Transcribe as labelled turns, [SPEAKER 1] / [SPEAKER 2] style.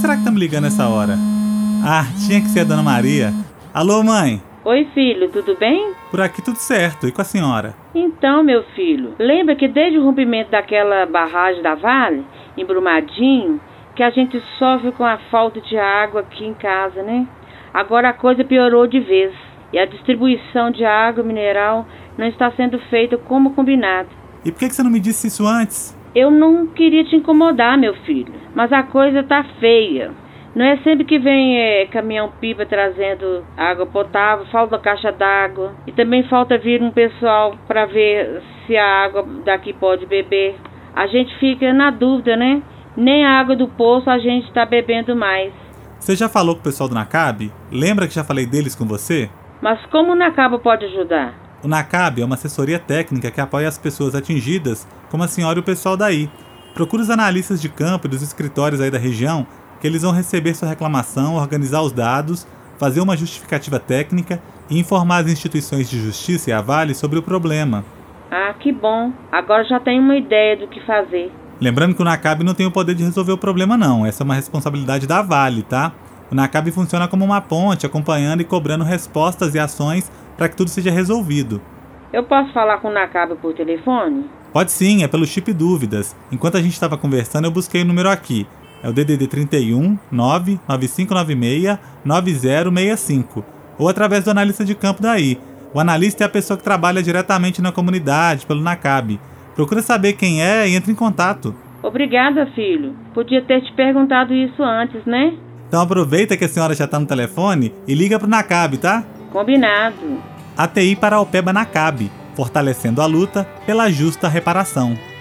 [SPEAKER 1] será que tá me ligando essa hora? Ah, tinha que ser a Dona Maria. Alô, mãe?
[SPEAKER 2] Oi, filho, tudo bem?
[SPEAKER 1] Por aqui tudo certo, e com a senhora?
[SPEAKER 2] Então, meu filho, lembra que desde o rompimento daquela barragem da Vale, em Brumadinho, que a gente sofre com a falta de água aqui em casa, né? Agora a coisa piorou de vez e a distribuição de água mineral não está sendo feita como combinado.
[SPEAKER 1] E por que você não me disse isso antes?
[SPEAKER 2] Eu não queria te incomodar, meu filho, mas a coisa tá feia. Não é sempre que vem caminhão-pipa trazendo água potável, falta caixa d'água. E também falta vir um pessoal para ver se a água daqui pode beber. A gente fica na dúvida, né? Nem a água do poço a gente está bebendo mais.
[SPEAKER 1] Você já falou com o pessoal do NACAB? Lembra que já falei deles com você?
[SPEAKER 2] Mas como o NACAB pode ajudar?
[SPEAKER 1] O NACAB é uma assessoria técnica que apoia as pessoas atingidas, como a senhora e o pessoal daí. Procura os analistas de campo e dos escritórios aí da região, que eles vão receber sua reclamação, organizar os dados, fazer uma justificativa técnica e informar as instituições de justiça e a Vale sobre o problema.
[SPEAKER 2] Ah, que bom. Agora já tenho uma ideia do que fazer.
[SPEAKER 1] Lembrando que o NACAB não tem o poder de resolver o problema não, essa é uma responsabilidade da Vale, tá? O NACAB funciona como uma ponte, acompanhando e cobrando respostas e ações para que tudo seja resolvido.
[SPEAKER 2] Eu posso falar com o NACAB por telefone?
[SPEAKER 1] Pode sim, é pelo chip dúvidas. Enquanto a gente estava conversando, eu busquei o número aqui. É o DDD 31 99596 9065. Ou através do analista de campo daí. O analista é a pessoa que trabalha diretamente na comunidade, pelo NACAB. Procura saber quem é e entre em contato.
[SPEAKER 2] Obrigada, filho. Podia ter te perguntado isso antes, né?
[SPEAKER 1] Então aproveita que a senhora já está no telefone e liga pro NACAB, tá?
[SPEAKER 2] Combinado.
[SPEAKER 1] ATI Paraopeba NACAB, fortalecendo a luta pela justa reparação.